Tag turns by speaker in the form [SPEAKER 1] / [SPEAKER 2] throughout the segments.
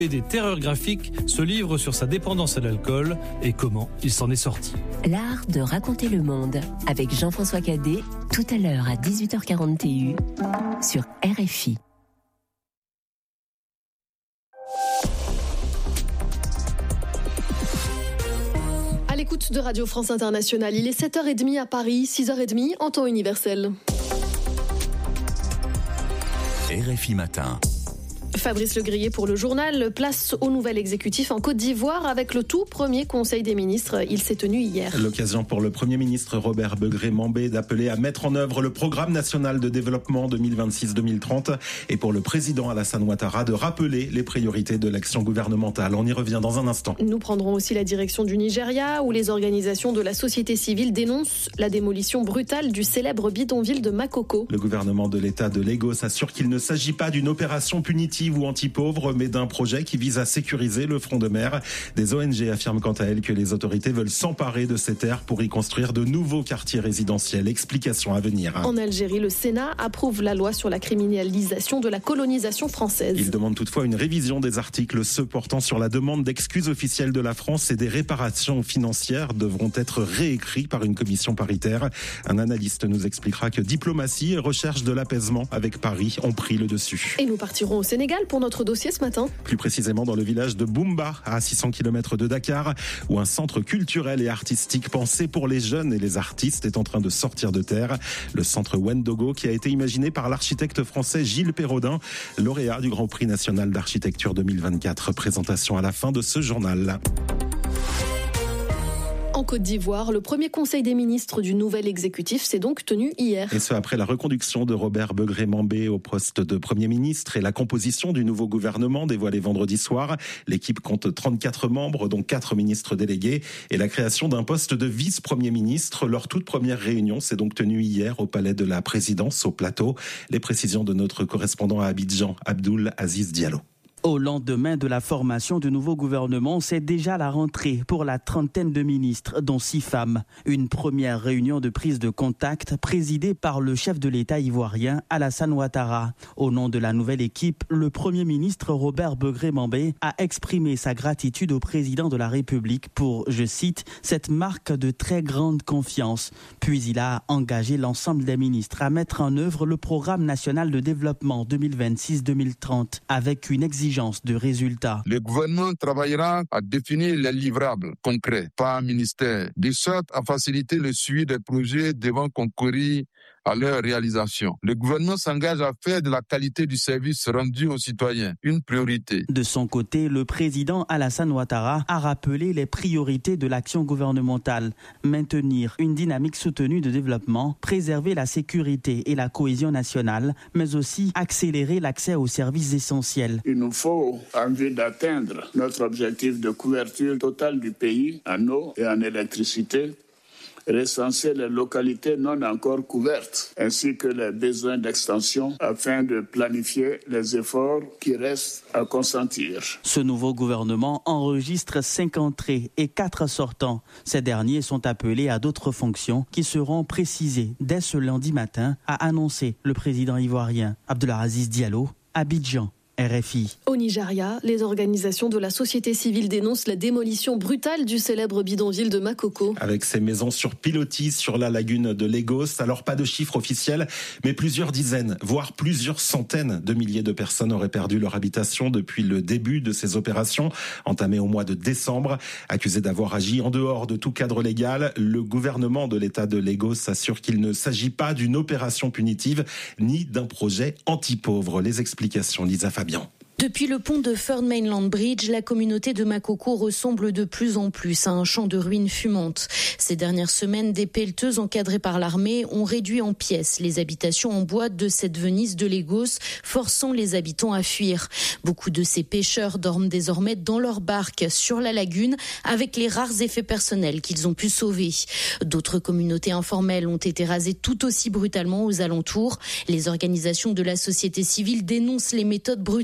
[SPEAKER 1] Et des terreurs graphiques se livrent sur sa dépendance à l'alcool et comment il s'en est sorti.
[SPEAKER 2] L'art de raconter le monde avec Jean-François Cadet, tout à l'heure à 18h40 TU sur RFI.
[SPEAKER 3] À l'écoute de Radio France Internationale, il est 7h30 à Paris, 6h30 en temps universel.
[SPEAKER 4] RFI Matin.
[SPEAKER 3] Fabrice Legrier pour le journal. Place au nouvel exécutif en Côte d'Ivoire avec le tout premier Conseil des ministres. Il s'est tenu hier.
[SPEAKER 5] L'occasion pour le Premier ministre Robert Begré-Mambé d'appeler à mettre en œuvre le programme national de développement 2026-2030 et pour le président Alassane Ouattara de rappeler les priorités de l'action gouvernementale. On y revient dans un instant.
[SPEAKER 3] Nous prendrons aussi la direction du Nigeria où les organisations de la société civile dénoncent la démolition brutale du célèbre bidonville de Makoko.
[SPEAKER 5] Le gouvernement de l'État de Lagos assure qu'il ne s'agit pas d'une opération punitive ou anti-pauvres, mais d'un projet qui vise à sécuriser le front de mer. Des ONG affirment quant à elles que les autorités veulent s'emparer de ces terres pour y construire de nouveaux quartiers résidentiels. Explication à venir.
[SPEAKER 3] En Algérie, le Sénat approuve la loi sur la criminalisation de la colonisation française.
[SPEAKER 5] Il demande toutefois une révision des articles, ceux portant sur la demande d'excuses officielles de la France et des réparations financières devront être réécrits par une commission paritaire. Un analyste nous expliquera que diplomatie et recherche de l'apaisement avec Paris ont pris le dessus.
[SPEAKER 3] Et nous partirons au Sénégal pour notre dossier ce matin.
[SPEAKER 5] Plus précisément dans le village de Boumba, à 600 km de Dakar, où un centre culturel et artistique pensé pour les jeunes et les artistes est en train de sortir de terre. Le centre Wendogo, qui a été imaginé par l'architecte français Gilles Perraudin, lauréat du Grand Prix national d'architecture 2024. Présentation à la fin de ce journal.
[SPEAKER 3] En Côte d'Ivoire, le premier conseil des ministres du nouvel exécutif s'est donc tenu hier.
[SPEAKER 5] Et ce après la reconduction de Robert Begré-Mambé au poste de Premier ministre et la composition du nouveau gouvernement dévoilée vendredi soir. L'équipe compte 34 membres, dont 4 ministres délégués, et la création d'un poste de vice-premier ministre. Leur toute première réunion s'est donc tenue hier au palais de la présidence, au Plateau. Les précisions de notre correspondant à Abidjan, Abdoul Aziz Diallo.
[SPEAKER 6] Au lendemain de la formation du nouveau gouvernement, c'est déjà la rentrée pour la trentaine de ministres, dont 6 femmes. Une première réunion de prise de contact présidée par le chef de l'État ivoirien, Alassane Ouattara. Au nom de la nouvelle équipe, le Premier ministre Robert Begré-Mambé a exprimé sa gratitude au président de la République pour, je cite, cette marque de très grande confiance. Puis il a engagé l'ensemble des ministres à mettre en œuvre le programme national de développement 2026-2030 avec une exigence de résultats.
[SPEAKER 7] Le gouvernement travaillera à définir les livrables concrets par ministère, de sorte à faciliter le suivi des projets devant concourir à leur réalisation. Le gouvernement s'engage à faire de la qualité du service rendu aux citoyens une priorité.
[SPEAKER 6] De son côté, le président Alassane Ouattara a rappelé les priorités de l'action gouvernementale. Maintenir une dynamique soutenue de développement, préserver la sécurité et la cohésion nationale, mais aussi accélérer l'accès aux services essentiels.
[SPEAKER 8] Il nous faut, en vue d'atteindre notre objectif de couverture totale du pays en eau et en électricité, recenser les localités non encore couvertes, ainsi que les besoins d'extension afin de planifier les efforts qui restent à consentir.
[SPEAKER 6] Ce nouveau gouvernement enregistre 5 entrées et 4 sortants. Ces derniers sont appelés à d'autres fonctions qui seront précisées dès ce lundi matin, a annoncé le président ivoirien. Abdelaziz Diallo, Abidjan. RFI.
[SPEAKER 3] Au Nigeria, les organisations de la société civile dénoncent la démolition brutale du célèbre bidonville de Makoko.
[SPEAKER 5] Avec ses maisons sur pilotis sur la lagune de Lagos, alors pas de chiffres officiels, mais plusieurs dizaines, voire plusieurs centaines de milliers de personnes auraient perdu leur habitation depuis le début de ces opérations, entamées au mois de décembre. Accusé d'avoir agi en dehors de tout cadre légal, le gouvernement de l'État de Lagos assure qu'il ne s'agit pas d'une opération punitive, ni d'un projet anti-pauvre. Les explications, Lisa Fabian.
[SPEAKER 9] Depuis le pont de Third Mainland Bridge, la communauté de Makoko ressemble de plus en plus à un champ de ruines fumantes. Ces dernières semaines, des pelleteuses encadrées par l'armée ont réduit en pièces les habitations en bois de cette Venise de Lagos, forçant les habitants à fuir. Beaucoup de ces pêcheurs dorment désormais dans leurs barques sur la lagune avec les rares effets personnels qu'ils ont pu sauver. D'autres communautés informelles ont été rasées tout aussi brutalement aux alentours. Les organisations de la société civile dénoncent les méthodes brutales des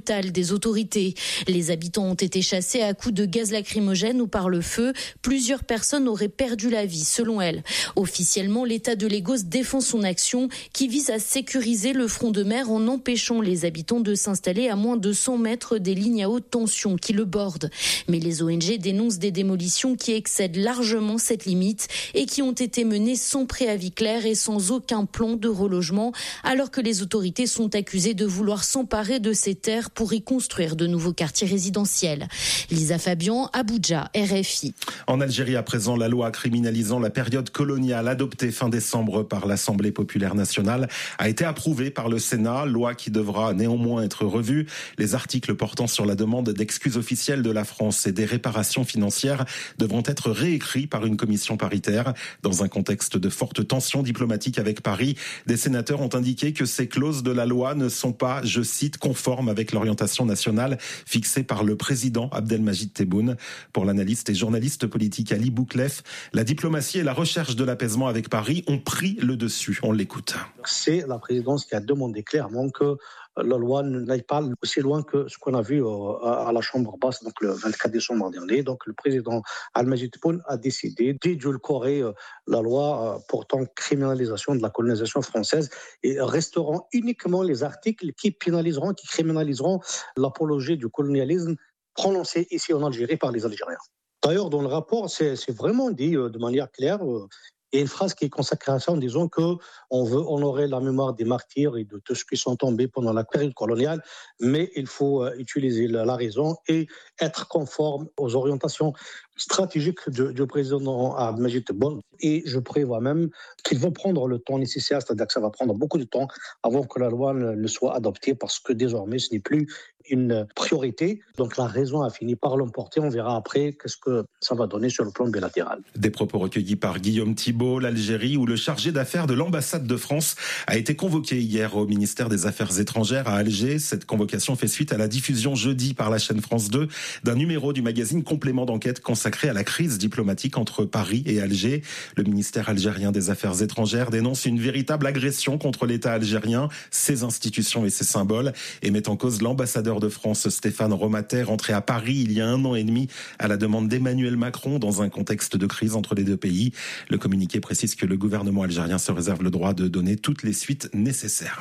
[SPEAKER 9] les autorités. Les habitants ont été chassés à coups de gaz lacrymogène ou par le feu. Plusieurs personnes auraient perdu la vie, selon elle. Officiellement, l'État de Lagos défend son action qui vise à sécuriser le front de mer en empêchant les habitants de s'installer à moins de 100 mètres des lignes à haute tension qui le bordent. Mais les ONG dénoncent des démolitions qui excèdent largement cette limite et qui ont été menées sans préavis clair et sans aucun plan de relogement, alors que les autorités sont accusées de vouloir s'emparer de ces terres pour y construire de nouveaux quartiers résidentiels. Lisa Fabian, Abuja, RFI.
[SPEAKER 5] En Algérie, à présent, la loi criminalisant la période coloniale adoptée fin décembre par l'Assemblée populaire nationale a été approuvée par le Sénat, loi qui devra néanmoins être revue. Les articles portant sur la demande d'excuses officielles de la France et des réparations financières devront être réécrits par une commission paritaire. Dans un contexte de forte tension diplomatique avec Paris, des sénateurs ont indiqué que ces clauses de la loi ne sont pas, je cite, conformes avec l'orientation nationale fixée par le président Abdelmadjid Tebboune. Pour l'analyste et journaliste politique Ali Bouklef, la diplomatie et la recherche de l'apaisement avec Paris ont pris le dessus. On l'écoute.
[SPEAKER 10] C'est la présidence qui a demandé clairement que la loi n'aille pas aussi loin que ce qu'on a vu à la Chambre basse, donc le 24 décembre dernier. Donc le président Abdelmadjid Tebboune a décidé d'édulcorer la loi portant criminalisation de la colonisation française et resteront uniquement les articles qui pénaliseront, qui criminaliseront l'apologie du colonialisme prononcée ici en Algérie par les Algériens. D'ailleurs, dans le rapport, c'est vraiment dit de manière claire. Il y a une phrase qui est consacrée à ça en disant qu'on veut honorer la mémoire des martyrs et de tous ceux qui sont tombés pendant la période coloniale, mais il faut utiliser la raison et être conforme aux orientations stratégiques du président Abdelmadjid Tebboune. Et je prévois même qu'il va prendre le temps nécessaire, c'est-à-dire que ça va prendre beaucoup de temps avant que la loi ne soit adoptée, parce que désormais ce n'est plus une priorité. Donc la raison a fini par l'emporter. On verra après qu'est-ce que ça va donner sur le plan bilatéral.
[SPEAKER 5] Des propos recueillis par Guillaume Thibault, l'Algérie, où le chargé d'affaires de l'ambassade de France a été convoqué hier au ministère des Affaires étrangères à Alger. Cette convocation fait suite à la diffusion jeudi par la chaîne France 2 d'un numéro du magazine Complément d'enquête consacré à la crise diplomatique entre Paris et Alger. Le ministère algérien des Affaires étrangères dénonce une véritable agression contre l'État algérien, ses institutions et ses symboles, et met en cause l'ambassadeur de France Stéphane Romatet, rentré à Paris il y a 1 an et demi à la demande d'Emmanuel Macron dans un contexte de crise entre les deux pays. Le communiqué précise que le gouvernement algérien se réserve le droit de donner toutes les suites nécessaires.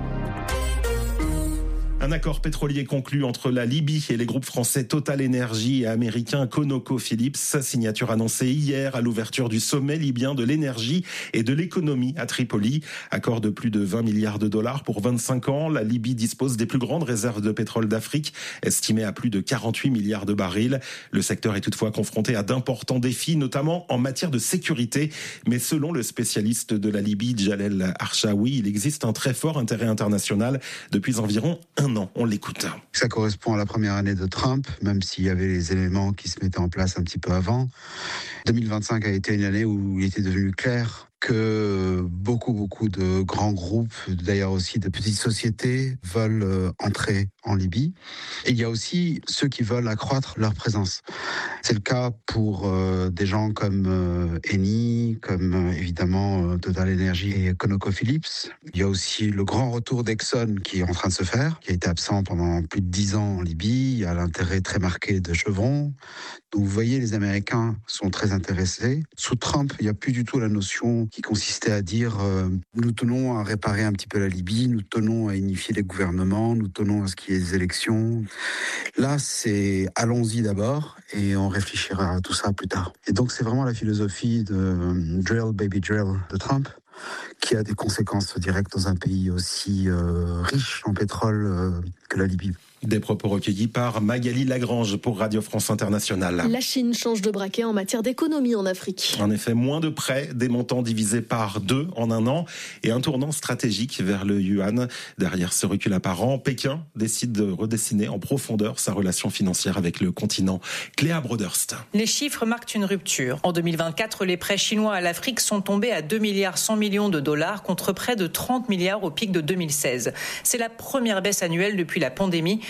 [SPEAKER 5] Un accord pétrolier conclu entre la Libye et les groupes français Total Energy et américains ConocoPhillips. Signature annoncée hier à l'ouverture du sommet libyen de l'énergie et de l'économie à Tripoli. Accord de plus de 20 milliards de dollars pour 25 ans. La Libye dispose des plus grandes réserves de pétrole d'Afrique, estimées à plus de 48 milliards de barils. Le secteur est toutefois confronté à d'importants défis, notamment en matière de sécurité. Mais selon le spécialiste de la Libye, Jalel Archaoui, il existe un très fort intérêt international depuis environ 1 an. On l'écoute.
[SPEAKER 11] Ça correspond à la première année de Trump, même s'il y avait les éléments qui se mettaient en place un petit peu avant. 2025 a été une année où il était devenu clair que beaucoup de grands groupes, d'ailleurs aussi de petites sociétés, veulent entrer en Libye. Et il y a aussi ceux qui veulent accroître leur présence. C'est le cas pour des gens comme Eni, comme évidemment Total Energy et ConocoPhillips. Il y a aussi le grand retour d'Exxon qui est en train de se faire, qui a été absent pendant plus de 10 ans en Libye. Il y a l'intérêt très marqué de Chevron. Donc vous voyez, les Américains sont très intéressés. Sous Trump, il n'y a plus du tout la notion qui consistait à dire nous tenons à réparer un petit peu la Libye, nous tenons à unifier les gouvernements, nous tenons à ce qu'il y ait des élections. Là, c'est allons-y d'abord et on réfléchira à tout ça plus tard. Et donc c'est vraiment la philosophie de drill, baby drill de Trump, qui a des conséquences directes dans un pays aussi riche en pétrole que la Libye.
[SPEAKER 5] Des propos recueillis par Magali Lagrange pour Radio France Internationale.
[SPEAKER 3] La Chine change de braquet en matière d'économie en Afrique.
[SPEAKER 5] En effet, moins de prêts, des montants divisés par 2 en 1 an et un tournant stratégique vers le yuan. Derrière ce recul apparent, Pékin décide de redessiner en profondeur sa relation financière avec le continent. Cléa Broderst.
[SPEAKER 12] Les chiffres marquent une rupture. En 2024, les prêts chinois à l'Afrique sont tombés à 2 milliards 100 millions de dollars contre près de 30 milliards au pic de 2016. C'est la première baisse annuelle depuis la pandémie.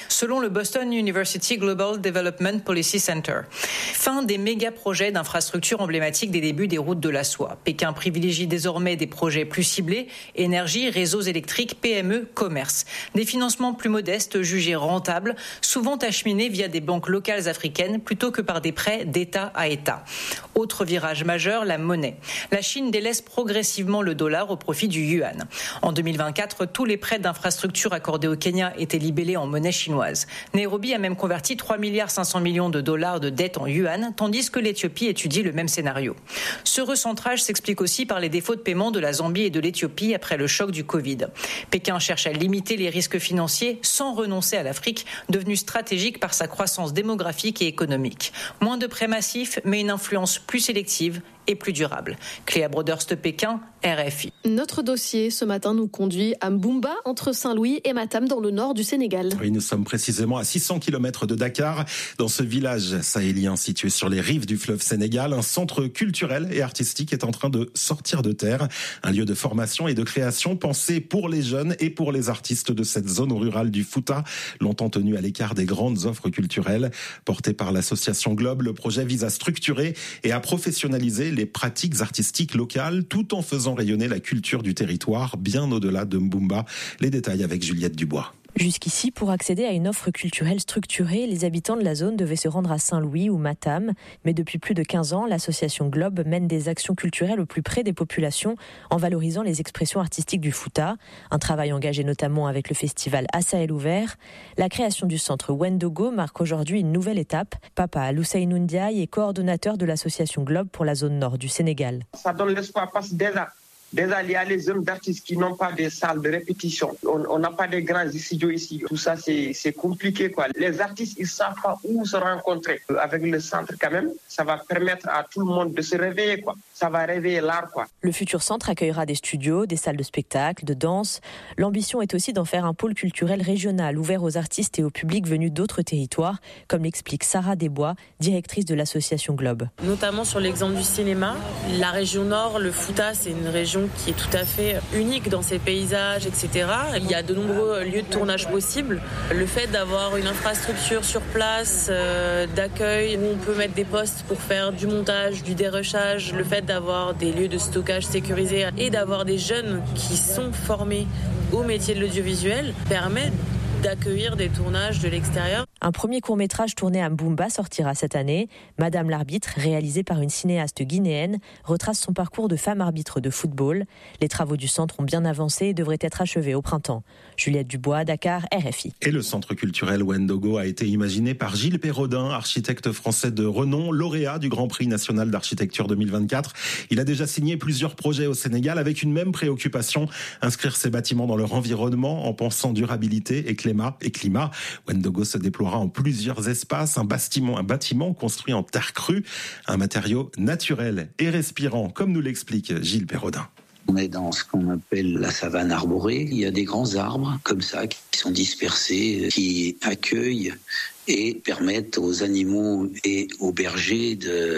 [SPEAKER 12] selon le Boston University Global Development Policy Center. Fin des méga-projets d'infrastructures emblématiques des débuts des routes de la soie. Pékin privilégie désormais des projets plus ciblés, énergie, réseaux électriques, PME, commerce. Des financements plus modestes jugés rentables, souvent acheminés via des banques locales africaines plutôt que par des prêts d'État à État. Autre virage majeur, la monnaie. La Chine délaisse progressivement le dollar au profit du yuan. En 2024, tous les prêts d'infrastructures accordés au Kenya étaient libellés en monnaie chinoise. Nairobi a même converti 3,5 milliards de dollars de dettes en yuan, tandis que l'Éthiopie étudie le même scénario. Ce recentrage s'explique aussi par les défauts de paiement de la Zambie et de l'Éthiopie après le choc du Covid. Pékin cherche à limiter les risques financiers sans renoncer à l'Afrique, devenue stratégique par sa croissance démographique et économique. Moins de prêts massifs, mais une influence plus sélective et plus durable. Cléa Broderst, Pékin, RFI.
[SPEAKER 3] Notre dossier ce matin nous conduit à Mboumba, entre Saint-Louis et Matam, dans le nord du Sénégal.
[SPEAKER 5] Oui, nous sommes précisément à 600 km de Dakar. Dans ce village sahélien situé sur les rives du fleuve Sénégal, un centre culturel et artistique est en train de sortir de terre. Un lieu de formation et de création pensé pour les jeunes et pour les artistes de cette zone rurale du Fouta, longtemps tenu à l'écart des grandes offres culturelles. Porté par l'association Globe, le projet vise à structurer et à professionnaliser les pratiques artistiques locales tout en faisant rayonner la culture du territoire bien au-delà de Mboumba. Les détails avec Juliette Dubois.
[SPEAKER 13] Jusqu'ici, pour accéder à une offre culturelle structurée, les habitants de la zone devaient se rendre à Saint-Louis ou Matam. Mais depuis plus de 15 ans, l'association Globe mène des actions culturelles au plus près des populations en valorisant les expressions artistiques du Fouta. Un travail engagé notamment avec le festival À Sahel ouvert. La création du centre Wendogo marque aujourd'hui une nouvelle étape. Papa Aloussaïnou Ndiaye est coordonnateur de l'association Globe pour la zone nord du Sénégal.
[SPEAKER 14] Ça donne l'espoir parce que déjà, il y a les jeunes d'artistes qui n'ont pas de salles de répétition. On n'a pas de grands studios ici. Tout ça, c'est compliqué, quoi. Les artistes, ils ne savent pas où se rencontrer. Avec le centre, quand même, ça va permettre à tout le monde de se réveiller, quoi. Ça va réveiller l'art, quoi.
[SPEAKER 13] Le futur centre accueillera des studios, des salles de spectacle, de danse. L'ambition est aussi d'en faire un pôle culturel régional ouvert aux artistes et au public venus d'autres territoires, comme l'explique Sarah Desbois, directrice de l'association Globe.
[SPEAKER 15] Notamment sur l'exemple du cinéma, la région nord, le Fouta, c'est une région qui est tout à fait unique dans ses paysages, etc. Il y a de nombreux lieux de tournage possibles. Le fait d'avoir une infrastructure sur place, d'accueil, où on peut mettre des postes pour faire du montage, du dérushage, le fait d'avoir des lieux de stockage sécurisés et d'avoir des jeunes qui sont formés au métier de l'audiovisuel permet d'accueillir des tournages de l'extérieur.
[SPEAKER 13] Un premier court-métrage tourné à Mboumba sortira cette année. Madame l'arbitre, réalisé par une cinéaste guinéenne, retrace son parcours de femme arbitre de football. Les travaux du centre ont bien avancé et devraient être achevés au printemps. Juliette Dubois, Dakar, RFI.
[SPEAKER 5] Et le centre culturel Wendogo a été imaginé par Gilles Perrodin, architecte français de renom, lauréat du Grand Prix national d'architecture 2024. Il a déjà signé plusieurs projets au Sénégal avec une même préoccupation, inscrire ces bâtiments dans leur environnement en pensant durabilité et climat. Wendogo se déploiera en plusieurs espaces, un bâtiment construit en terre crue, un matériau naturel et respirant, comme nous l'explique Gilles Perrodin.
[SPEAKER 16] On est dans ce qu'on appelle la savane arborée. Il y a des grands arbres comme ça qui sont dispersés, qui accueillent et permettent aux animaux et aux bergers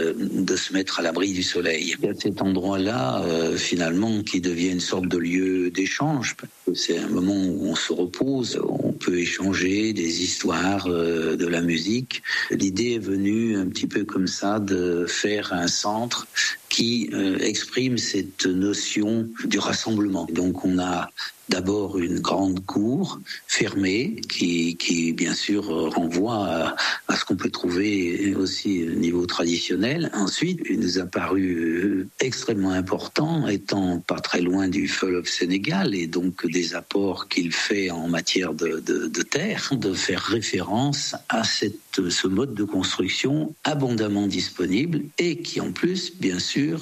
[SPEAKER 16] de se mettre à l'abri du soleil. Il y a cet endroit-là, finalement, qui devient une sorte de lieu d'échange. C'est un moment où on se repose, on peut échanger des histoires, de la musique. L'idée est venue un petit peu comme ça de faire un centre qui exprime cette notion du rassemblement. Donc on a d'abord une grande cour fermée qui bien sûr renvoie à ce qu'on peut trouver aussi au niveau traditionnel. Ensuite, il nous a paru extrêmement important, étant pas très loin du fleuve Sénégal et donc des apports qu'il fait en matière de terre, de faire référence à ce mode de construction abondamment disponible et qui en plus, bien sûr,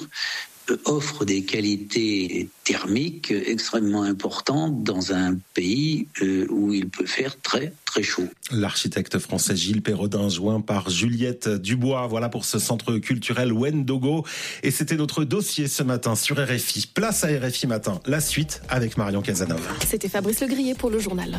[SPEAKER 16] offre des qualités thermiques extrêmement importantes dans un pays où il peut faire très très chaud.
[SPEAKER 5] L'architecte français Gilles Perrodin, joint par Juliette Dubois. Voilà pour ce centre culturel Wendogo. Et c'était notre dossier ce matin sur RFI. Place à RFI Matin. La suite avec Marion Casanova.
[SPEAKER 3] C'était Fabrice Legrier pour le journal.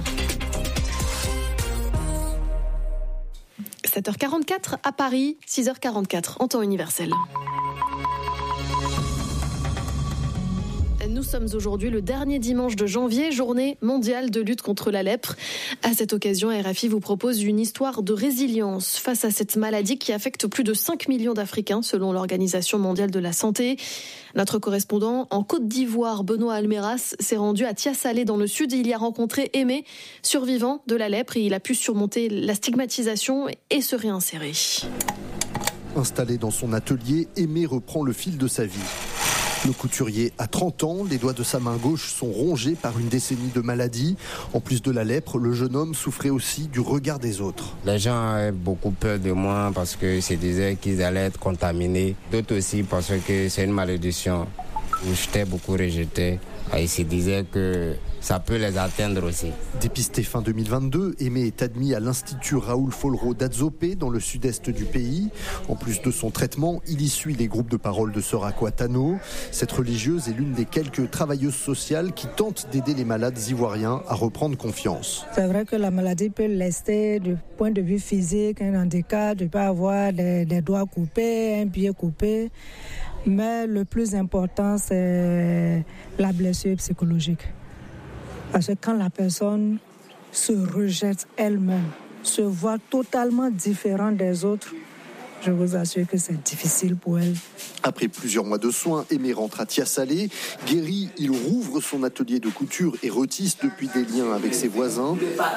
[SPEAKER 3] 7h44 à Paris, 6h44 en temps universel. Nous Nous sommes aujourd'hui le dernier dimanche de janvier, journée mondiale de lutte contre la lèpre. À cette occasion, RFI vous propose une histoire de résilience face à cette maladie qui affecte plus de 5 millions d'Africains selon l'Organisation mondiale de la santé. Notre correspondant en Côte d'Ivoire, Benoît Almeras, s'est rendu à Tiasalé dans le sud. Il y a rencontré Aimé, survivant de la lèpre, et il a pu surmonter la stigmatisation et se réinsérer.
[SPEAKER 17] Installé dans son atelier, Aimé reprend le fil de sa vie. Le couturier a 30 ans, les doigts de sa main gauche sont rongés par une décennie de maladie. En plus de la lèpre, le jeune homme souffrait aussi du regard des autres.
[SPEAKER 18] Les gens avaient beaucoup peur de moi parce qu'ils se disaient qu'ils allaient être contaminés. D'autres aussi parce que c'est une malédiction où j'étais beaucoup rejeté. Ils se disaient que ça peut les atteindre aussi.
[SPEAKER 17] Dépisté fin 2022, Aimé est admis à l'Institut Raoul Folro d'Adzopé dans le sud-est du pays. En plus de son traitement, il y suit les groupes de parole de Sœur Aquatano. Cette religieuse est l'une des quelques travailleuses sociales qui tentent d'aider les malades ivoiriens à reprendre confiance.
[SPEAKER 19] C'est vrai que la maladie peut laisser du point de vue physique un handicap, de ne pas avoir des doigts coupés, un pied coupé. Mais le plus important, c'est la blessure psychologique. Parce que quand la personne se rejette elle-même, se voit totalement différente des autres, je vous assure que c'est difficile pour elle.
[SPEAKER 17] Après plusieurs mois de soins, Aimé rentre à Tiasalé. Guéri, il rouvre son atelier de couture et retisse depuis des liens avec ses voisins.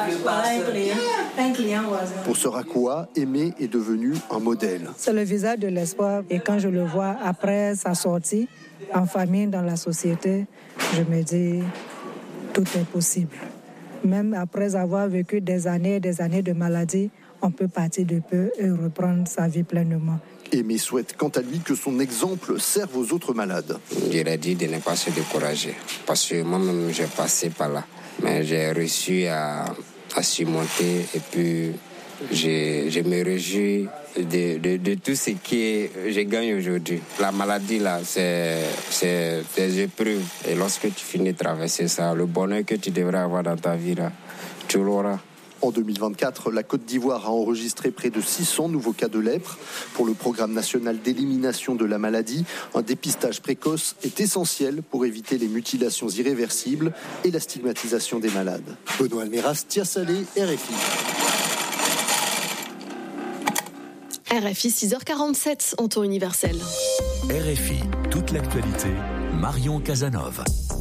[SPEAKER 19] Un client voisin.
[SPEAKER 17] Pour Sœur Aqua, Aimé est devenu un modèle.
[SPEAKER 19] C'est le visage de l'espoir. Et quand je le vois après sa sortie, en famille, dans la société, je me dis, tout est possible. Même après avoir vécu des années de maladie, on peut partir de peu et reprendre sa vie pleinement.
[SPEAKER 17] Aimé souhaite quant à lui que son exemple serve aux autres malades.
[SPEAKER 18] J'aurais dit de ne pas se décourager parce que moi-même j'ai passé par là. Mais j'ai réussi à surmonter et puis je me réjouis de tout ce que je gagne aujourd'hui. La maladie là, c'est des épreuves. Et lorsque tu finis de traverser ça, le bonheur que tu devrais avoir dans ta vie là, tu l'auras.
[SPEAKER 17] En 2024, la Côte d'Ivoire a enregistré près de 600 nouveaux cas de lèpre. Pour le programme national d'élimination de la maladie, un dépistage précoce est essentiel pour éviter les mutilations irréversibles et la stigmatisation des malades. Benoît Almeras, Tiasalé, RFI.
[SPEAKER 3] RFI 6h47 en temps universel.
[SPEAKER 4] RFI, toute l'actualité, Marion Casanov.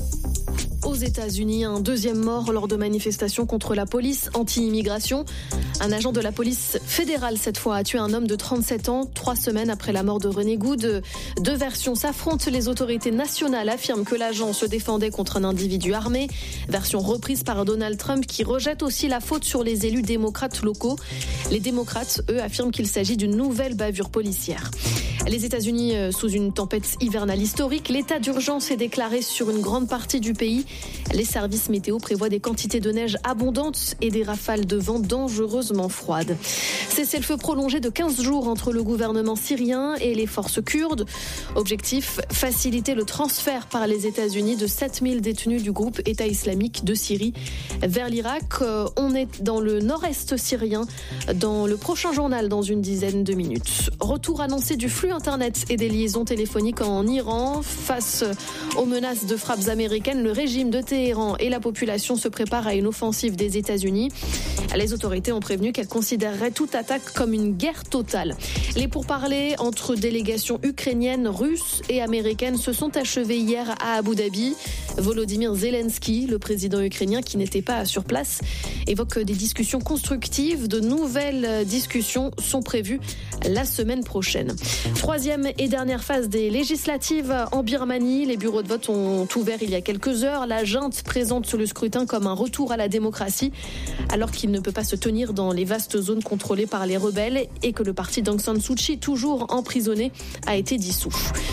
[SPEAKER 3] Aux États-Unis, un deuxième mort lors de manifestations contre la police anti-immigration. Un agent de la police fédérale, cette fois, a tué un homme de 37 ans, 3 semaines après la mort de René Good. Deux versions s'affrontent. Les autorités nationales affirment que l'agent se défendait contre un individu armé. Version reprise par Donald Trump qui rejette aussi la faute sur les élus démocrates locaux. Les démocrates, eux, affirment qu'il s'agit d'une nouvelle bavure policière. Les États-Unis sous une tempête hivernale historique. L'état d'urgence est déclaré sur une grande partie du pays. Les services météo prévoient des quantités de neige abondantes et des rafales de vent dangereusement froides. Cessez-le-feu prolongé de 15 jours entre le gouvernement syrien et les forces kurdes. Objectif, faciliter le transfert par les États-Unis de 7000 détenus du groupe État islamique de Syrie vers l'Irak. On est dans le nord-est syrien dans le prochain journal dans une dizaine de minutes. Retour annoncé du flux Internet et des liaisons téléphoniques en Iran. Face aux menaces de frappes américaines, le régime de Téhéran et la population se préparent à une offensive des États-Unis. Les autorités ont prévenu qu'elles considéreraient toute attaque comme une guerre totale. Les pourparlers entre délégations ukrainiennes, russes et américaines se sont achevés hier à Abu Dhabi. Volodymyr Zelensky, le président ukrainien qui n'était pas sur place, évoque des discussions constructives. De nouvelles discussions sont prévues la semaine prochaine. Troisième et dernière phase des législatives en Birmanie. Les bureaux de vote ont ouvert il y a quelques heures. La junte présente le scrutin comme un retour à la démocratie, alors qu'il ne peut pas se tenir dans les vastes zones contrôlées par les rebelles et que le parti d'Aung San Suu Kyi, toujours emprisonné, a été dissous.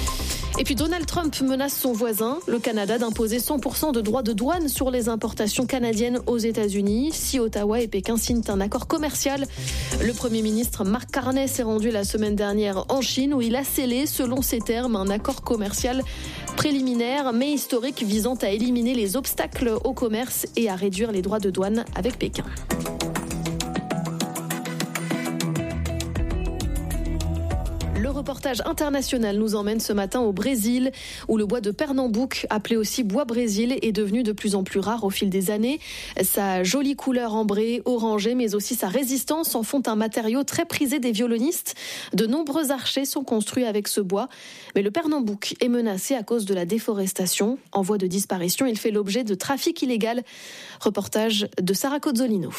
[SPEAKER 3] Et puis Donald Trump menace son voisin, le Canada, d'imposer 100% de droits de douane sur les importations canadiennes aux États-Unis si Ottawa et Pékin signent un accord commercial. Le Premier ministre Mark Carney s'est rendu la semaine dernière en Chine où il a scellé, selon ses termes, un accord commercial préliminaire mais historique visant à éliminer les obstacles au commerce et à réduire les droits de douane avec Pékin. Le reportage international nous emmène ce matin au Brésil, où le bois de Pernambouc, appelé aussi bois Brésil, est devenu de plus en plus rare au fil des années. Sa jolie couleur ambrée, orangée, mais aussi sa résistance en font un matériau très prisé des violonistes. De nombreux archers sont construits avec ce bois. Mais le Pernambouc est menacé à cause de la déforestation. En voie de disparition, il fait l'objet de trafic illégal. Reportage de Sarah Cozzolino.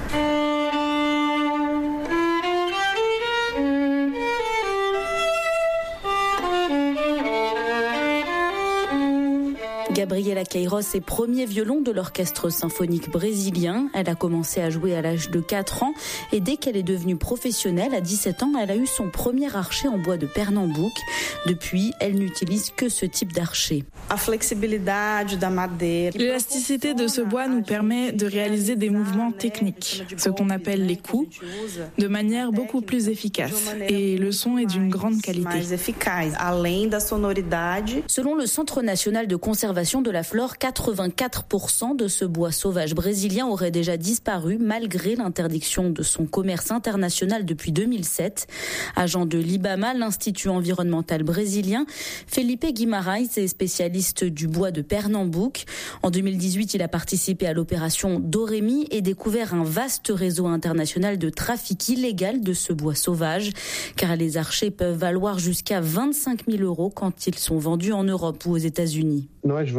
[SPEAKER 20] Gabriela Queiroz est premier violon de l'orchestre symphonique brésilien. Elle a commencé à jouer à l'âge de 4 ans et dès qu'elle est devenue professionnelle, à 17 ans, elle a eu son premier archet en bois de Pernambouc. Depuis, elle n'utilise que ce type d'archet.
[SPEAKER 21] L'élasticité de ce bois nous permet de réaliser des mouvements techniques, ce qu'on appelle les coups, de manière beaucoup plus efficace. Et le son est d'une grande qualité.
[SPEAKER 20] Selon le Centre national de conservation de la flore, 84% de ce bois sauvage brésilien aurait déjà disparu malgré l'interdiction de son commerce international depuis 2007. Agent de l'IBAMA, l'Institut environnemental brésilien, Felipe Guimarães est spécialiste du bois de Pernambouc. En 2018, il a participé à l'opération Doremi et découvert un vaste réseau international de trafic illégal de ce bois sauvage, car les archers peuvent valoir jusqu'à 25 000 € quand ils sont vendus en Europe ou aux États-Unis.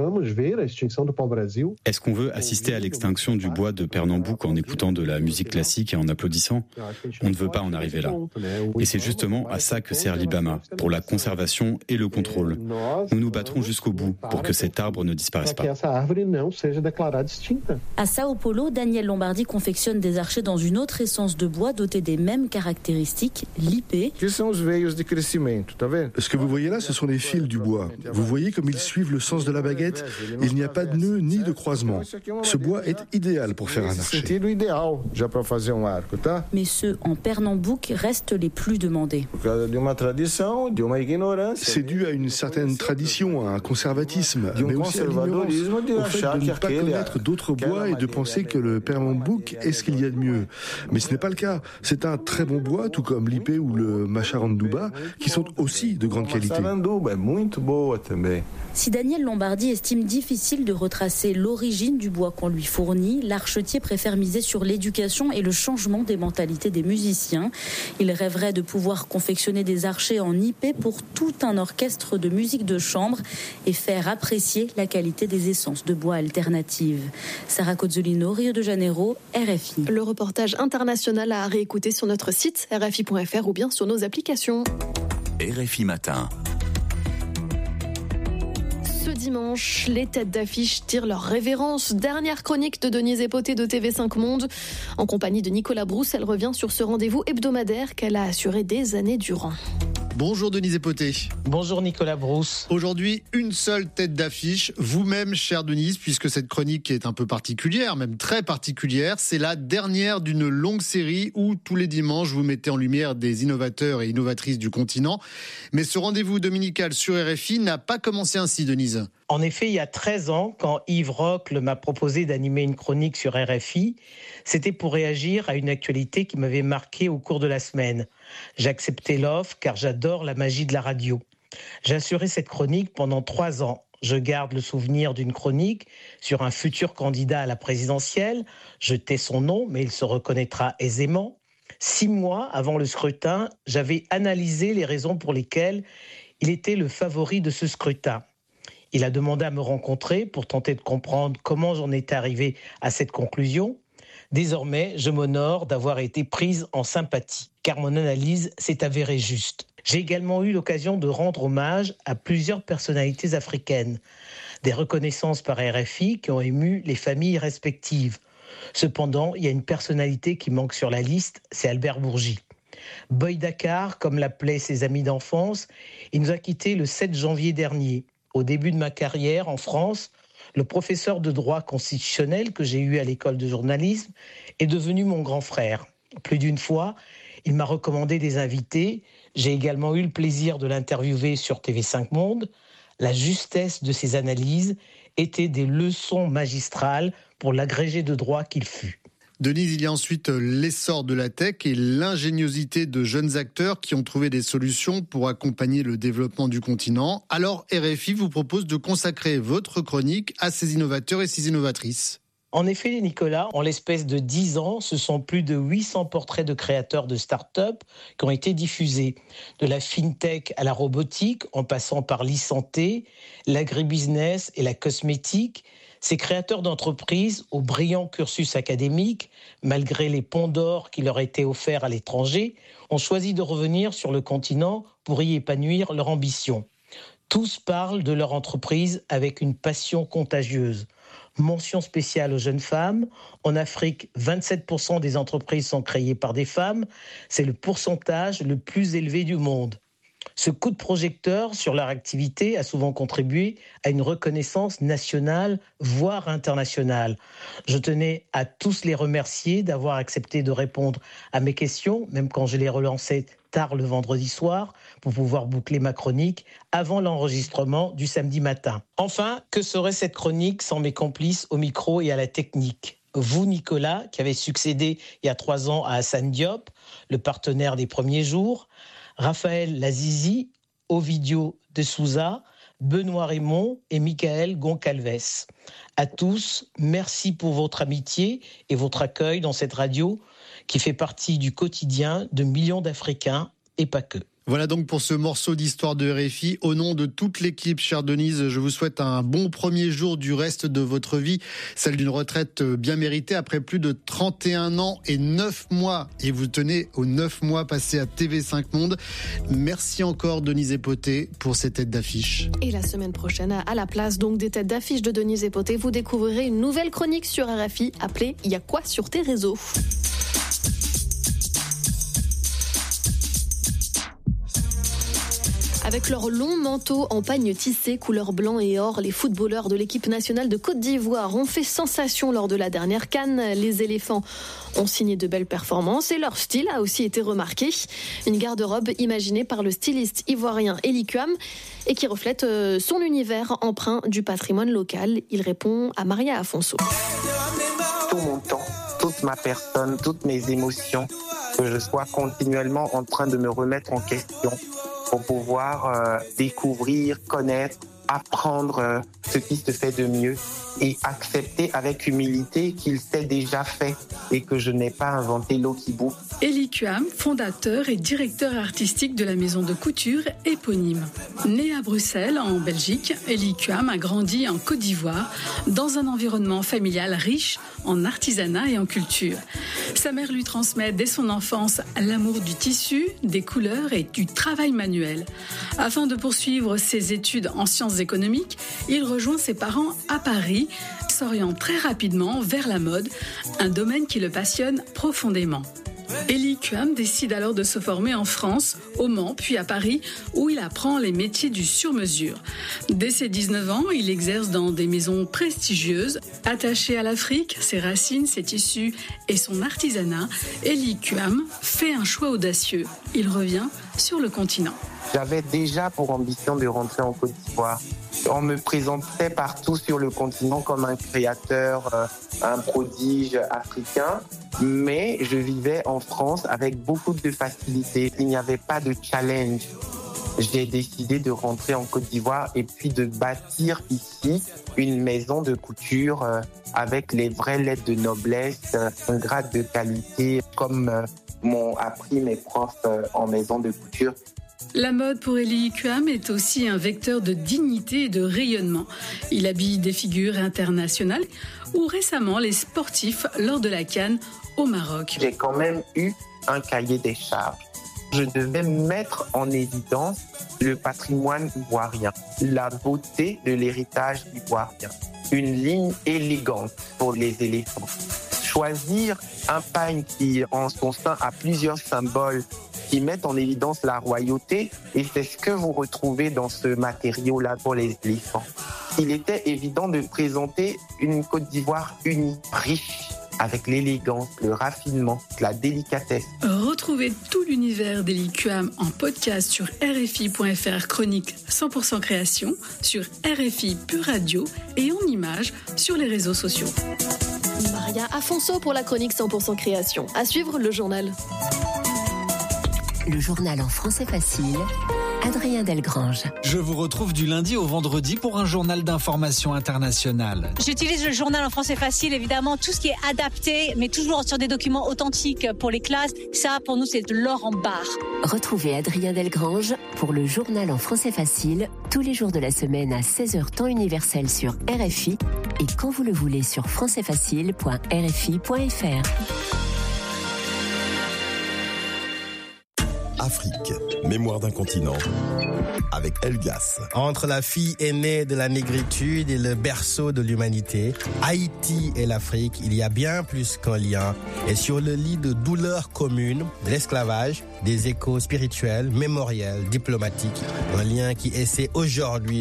[SPEAKER 22] Est-ce qu'on veut assister à l'extinction du bois de Pernambouc en écoutant de la musique classique et en applaudissant ? On ne veut pas en arriver là. Et c'est justement à ça que sert l'IBAMA, pour la conservation et le contrôle. Nous nous battrons jusqu'au bout pour que cet arbre ne disparaisse pas.
[SPEAKER 20] À Sao Paulo, Daniel Lombardi confectionne des archets dans une autre essence de bois dotée des mêmes caractéristiques, l'IP.
[SPEAKER 23] Ce que vous voyez là, ce sont les fils du bois. Vous voyez comme ils suivent le sens de la baguette. Il n'y a pas de nœud ni de croisement. Ce bois est idéal pour faire un archer.
[SPEAKER 20] Mais ceux en Pernambouc restent les plus demandés.
[SPEAKER 23] C'est dû à une certaine tradition, à un conservatisme, mais aussi à l'ignorance, au fait de ne pas connaître d'autres bois et de penser que le Pernambouc est ce qu'il y a de mieux. Mais ce n'est pas le cas. C'est un très bon bois, tout comme l'Ipé ou le Macharanduba, qui sont aussi de grande qualité.
[SPEAKER 20] Si Daniel Lombardi estime difficile de retracer l'origine du bois qu'on lui fournit, l'archetier préfère miser sur l'éducation et le changement des mentalités des musiciens. Il rêverait de pouvoir confectionner des archets en IP pour tout un orchestre de musique de chambre et faire apprécier la qualité des essences de bois alternatives. Sarah Cozzolino, Rio de Janeiro, RFI.
[SPEAKER 3] Le reportage international à réécouter sur notre site rfi.fr ou bien sur nos applications.
[SPEAKER 4] RFI Matin.
[SPEAKER 3] Ce dimanche, les têtes d'affiche tirent leur révérence. Dernière chronique de Denise Epoté de TV5 Monde. En compagnie de Nicolas Brousse, elle revient sur ce rendez-vous hebdomadaire qu'elle a assuré des années durant.
[SPEAKER 24] Bonjour Denise Epoté.
[SPEAKER 25] Bonjour Nicolas Brousse.
[SPEAKER 24] Aujourd'hui, une seule tête d'affiche, vous-même chère Denise, puisque cette chronique est un peu particulière, même très particulière. C'est la dernière d'une longue série où tous les dimanches vous mettez en lumière des innovateurs et innovatrices du continent. Mais ce rendez-vous dominical sur RFI n'a pas commencé ainsi, Denise.
[SPEAKER 25] En effet, il y a 13 ans, quand Yves Rocle m'a proposé d'animer une chronique sur RFI, c'était pour réagir à une actualité qui m'avait marqué au cours de la semaine. J'acceptais l'offre car j'adore la magie de la radio. J'ai assuré cette chronique pendant 3 ans. Je garde le souvenir d'une chronique sur un futur candidat à la présidentielle. Je tais son nom, mais il se reconnaîtra aisément. 6 mois avant le scrutin, j'avais analysé les raisons pour lesquelles il était le favori de ce scrutin. Il a demandé à me rencontrer pour tenter de comprendre comment j'en étais arrivé à cette conclusion. Désormais, je m'honore d'avoir été prise en sympathie, car mon analyse s'est avérée juste. J'ai également eu l'occasion de rendre hommage à plusieurs personnalités africaines. Des reconnaissances par RFI qui ont ému les familles respectives. Cependant, il y a une personnalité qui manque sur la liste, c'est Albert Bourgi. Boy Dakar, comme l'appelaient ses amis d'enfance, il nous a quittés le 7 janvier dernier. Au début de ma carrière en France, le professeur de droit constitutionnel que j'ai eu à l'école de journalisme est devenu mon grand frère. Plus d'une fois, il m'a recommandé des invités. J'ai également eu le plaisir de l'interviewer sur TV5 Monde. La justesse de ses analyses était des leçons magistrales pour l'agrégé de droit qu'il fut.
[SPEAKER 24] Denise, il y a ensuite l'essor de la tech et l'ingéniosité de jeunes acteurs qui ont trouvé des solutions pour accompagner le développement du continent. Alors RFI vous propose de consacrer votre chronique à ces innovateurs et ces innovatrices.
[SPEAKER 25] En effet, Nicolas, en l'espace de 10 ans, ce sont plus de 800 portraits de créateurs de start-up qui ont été diffusés. De la fintech à la robotique, en passant par l'e-santé, l'agribusiness et la cosmétique, ces créateurs d'entreprises, au brillant cursus académique, malgré les ponts d'or qui leur étaient offerts à l'étranger, ont choisi de revenir sur le continent pour y épanouir leur ambition. Tous parlent de leur entreprise avec une passion contagieuse. Mention spéciale aux jeunes femmes. En Afrique, 27% des entreprises sont créées par des femmes. C'est le pourcentage le plus élevé du monde. Ce coup de projecteur sur leur activité a souvent contribué à une reconnaissance nationale, voire internationale. Je tenais à tous les remercier d'avoir accepté de répondre à mes questions, même quand je les relançais tard le vendredi soir, pour pouvoir boucler ma chronique avant l'enregistrement du samedi matin. Enfin, que serait cette chronique sans mes complices au micro et à la technique ? Vous, Nicolas, qui avez succédé il y a 3 ans à Hassan Diop, le partenaire des premiers jours, Raphaël Lazizi, Ovidio de Souza, Benoît Raymond et Michael Goncalves. À tous, merci pour votre amitié et votre accueil dans cette radio qui fait partie du quotidien de millions d'Africains et pas que.
[SPEAKER 24] Voilà donc pour ce morceau d'histoire de RFI. Au nom de toute l'équipe, chère Denise, je vous souhaite un bon premier jour du reste de votre vie, celle d'une retraite bien méritée après plus de 31 ans et 9 mois. Et vous tenez aux 9 mois passés à TV5 Monde. Merci encore Denise Epoté pour ces têtes d'affiche.
[SPEAKER 3] Et la semaine prochaine, à la place donc des têtes d'affiche de Denise Epoté, vous découvrirez une nouvelle chronique sur RFI appelée « Y a quoi sur tes réseaux ?» Avec leurs longs manteaux en pagne tissé couleur blanc et or, les footballeurs de l'équipe nationale de Côte d'Ivoire ont fait sensation lors de la dernière CAN. Les éléphants ont signé de belles performances et leur style a aussi été remarqué. Une garde-robe imaginée par le styliste ivoirien Elie Kuam et qui reflète son univers empreint du patrimoine local. Il répond à Maria Afonso.
[SPEAKER 1] Tout mon temps, toute ma personne, toutes mes émotions, que je sois continuellement en train de me remettre en question pour pouvoir découvrir, connaître, apprendre ce qui se fait de mieux et accepter avec humilité qu'il s'est déjà fait et que je n'ai pas inventé l'eau qui bout.
[SPEAKER 2] Elie Kuam, fondateur et directeur artistique de la maison de couture éponyme. Né à Bruxelles, en Belgique, Elie Kuam a grandi en Côte d'Ivoire dans un environnement familial riche en artisanat et en culture. Sa mère lui transmet dès son enfance l'amour du tissu, des couleurs et du travail manuel. Afin de poursuivre ses études en sciences économiques, il rejoint ses parents à Paris, s'oriente très rapidement vers la mode, un domaine qui le passionne profondément. Elie Kuam décide alors de se former en France, au Mans, puis à Paris, où il apprend les métiers du sur-mesure. Dès ses 19 ans, il exerce dans des maisons prestigieuses. Attaché à l'Afrique, ses racines, ses tissus et son artisanat, Elie Kuam fait un choix audacieux. Il revient sur le continent.
[SPEAKER 1] J'avais déjà pour ambition de rentrer en Côte d'Ivoire. On me présentait partout sur le continent comme un créateur, un prodige africain, mais je vivais en France avec beaucoup de facilité. Il n'y avait pas de challenge. J'ai décidé de rentrer en Côte d'Ivoire et puis de bâtir ici une maison de couture avec les vraies lettres de noblesse, un grade de qualité comme m'ont appris mes profs en maison de couture.
[SPEAKER 2] La mode pour Elie Kuam est aussi un vecteur de dignité et de rayonnement. Il habille des figures internationales ou récemment les sportifs lors de la CAN au Maroc.
[SPEAKER 1] J'ai quand même eu un cahier des charges. Je devais mettre en évidence le patrimoine ivoirien, la beauté de l'héritage ivoirien, une ligne élégante pour les éléphants. Choisir un pagne qui, en son sein, a plusieurs symboles qui mettent en évidence la royauté, et c'est ce que vous retrouvez dans ce matériau-là pour les éléphants. Il était évident de présenter une Côte d'Ivoire unie, riche, avec l'élégance, le raffinement, la délicatesse.
[SPEAKER 2] Retrouvez tout l'univers d'Elie Kuam en podcast sur RFI.fr chronique 100% création, sur RFI Pure Radio et en images sur les réseaux sociaux.
[SPEAKER 3] Maria Afonso pour la chronique 100% création. À suivre, le journal.
[SPEAKER 6] Le journal en français facile. Adrien Delgrange.
[SPEAKER 7] Je vous retrouve du lundi au vendredi pour un journal d'information internationale.
[SPEAKER 8] J'utilise le journal en français facile, évidemment, tout ce qui est adapté, mais toujours sur des documents authentiques pour les classes. Ça, pour nous, c'est de l'or en barre.
[SPEAKER 6] Retrouvez Adrien Delgrange pour le journal en français facile, tous les jours de la semaine à 16h temps universel sur RFI et quand vous le voulez sur françaisfacile.rfi.fr.
[SPEAKER 9] Afrique, mémoire d'un continent, avec Elgas.
[SPEAKER 10] Entre la fille aînée de la négritude et le berceau de l'humanité, Haïti et l'Afrique, il y a bien plus qu'un lien. Et sur le lit de douleurs communes, de l'esclavage, des échos spirituels, mémoriels, diplomatiques, un lien qui essaie aujourd'hui